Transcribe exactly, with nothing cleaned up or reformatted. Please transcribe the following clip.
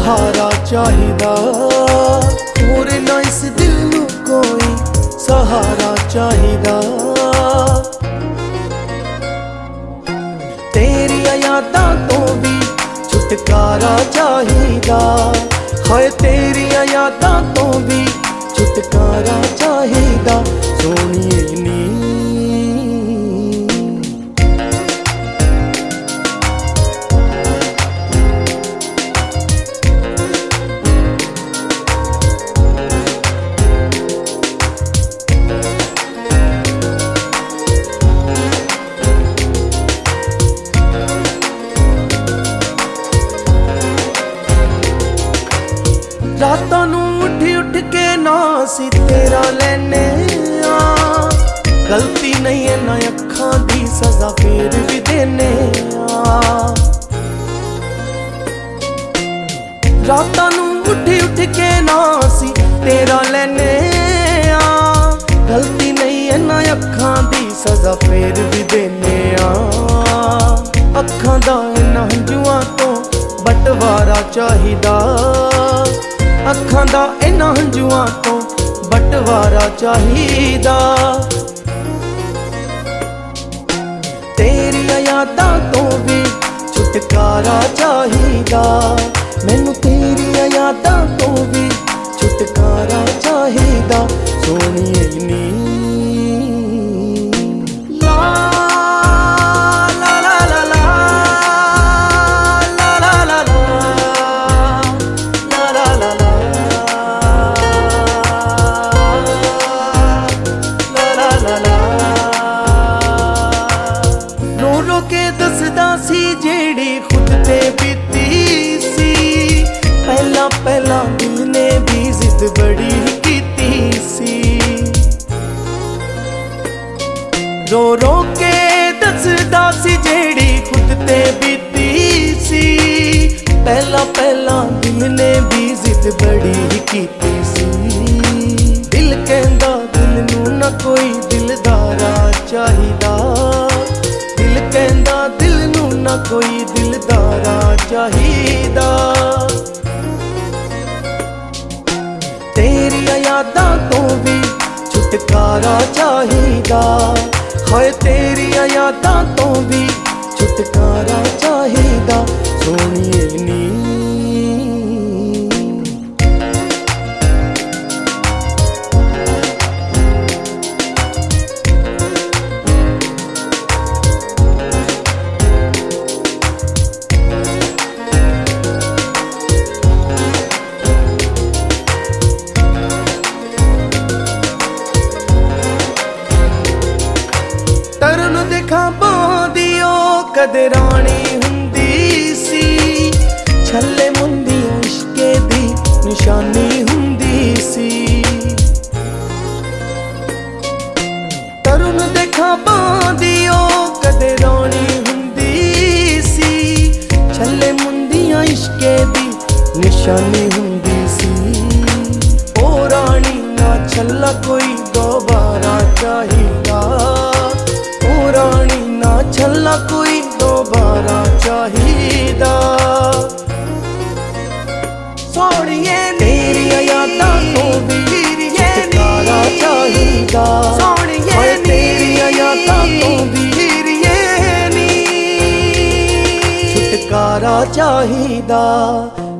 सहारा चाहिदा, होर ना इस दिल नू कोई सहारा चाहिदा। तेरिया यादां तो भी छुटकारा चाहिदा, हाय तेरिया यादां तो भी छुटकारा चाहिदा। सोनिए नी रातां नू उठ उठ के ना सी तेरा लैने आ, गलती नहीं है ना अखां दी सजा फिर भी देने आ। रातां नू उठ उठ के ना सी तेरा लैने आ, गलती नहीं है ना अखां दी सजा फिर भी देने आ। अखां दा इन्हां हंझुआं तो बटवारा चाहिदा, अखां दा इन्हां हंझुआं तो बटवारा चाहिदा। तेरिया यादां तो भी छुटकारा चाहिदा, मैनू तेरिया यादां तो भी छुटकारा चाहिदा। सोनिए नी जेड़ी खुद ते बीती सी, पहला पहला दिल ने भी जिद बड़ी कीती सी। रो रो के दसदा सी जेड़ी खुद ते बीती सी, पहला पहला दिल ने भी जिद बड़ी कीती सी। दिल कहंदा दिल नू ना कोई दिलदारा चाहिदा, दिल कहंदा दिल नू ना कोई दिलदारा चाहिदा। तेरिया यादां तो भी छुटकारा चाहिदा, हाय तेरिया यादां तो भी छुटकारा चाहिदा। सोनिए नी कदे रानी हुंदी सी, छल्ले मुंदियां इश्के दी निशानी हुंदी सी। तरुण दे खाबां दी ओ कदे रानी हुंदी सी, छल्ले मुंदियां इश्के दी निशानी हुंदी सी। ओ रानी ना छल्ला कोई दोबारा चाहिदा, ओ रानी ना छल्ला कोई दोबारा चाहिदा। सोनिए तेरिया यादां तो भी छुटकारा चाहिदा, सोनिए तेरिया यादां तो भी छुटकारा चाहिदा।